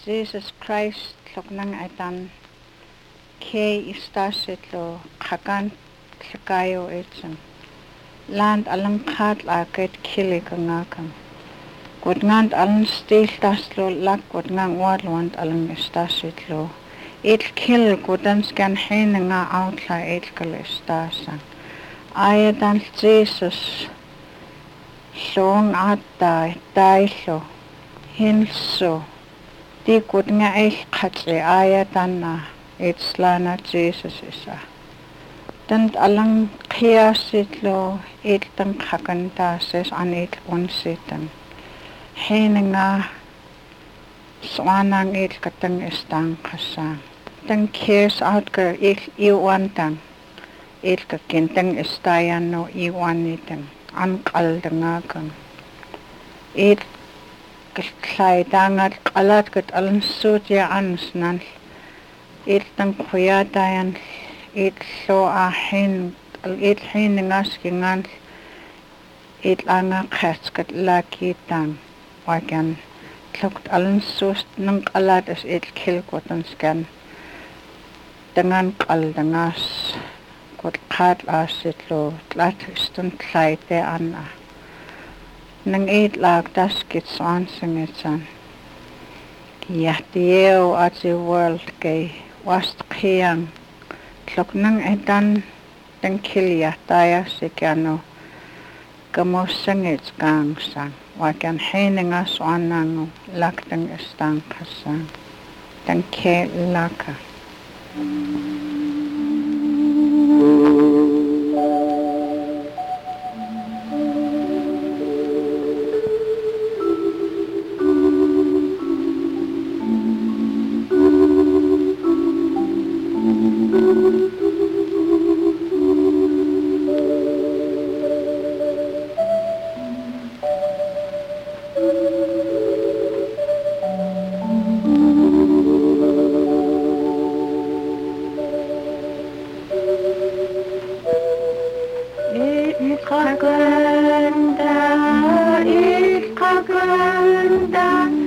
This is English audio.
Jesus Christ tloknang aitan ke istasitlo kakan tlakayo etsan land alang khat aket kili kangakan kutngant alang stil taslo lak kutngang wadwant alang istasitlo it kill kutan skan hena nga outla it kal istasan ayatan Jesus long atay tailo hinso di kut nga khatli ayatan na itslana Jesus isa tant alang khiyasitlo itang khakantases an it unsitan hena nga swanang it katang istang khasa tang cares out ka it iwantang it ka kintang istayan no iwanitang ankal dangakan it klay dangat kalat kat alang sutya ansnan it tang khuyatayan it so ahin it hiningas kingan it anga khats kat lakitang wakan tlok alang sus nang kalat as it kil kotan skan dengan kal dangas kot khat asitlo tlat stun klaite anna nang it lag das kit swan singitsan ya tieo at the world kay wast khiyang tlok nang etan tang kilya taya sikano kamo singit kang sang wakan heninga swan nang laktang estang kasang tang ke laka Kaganda,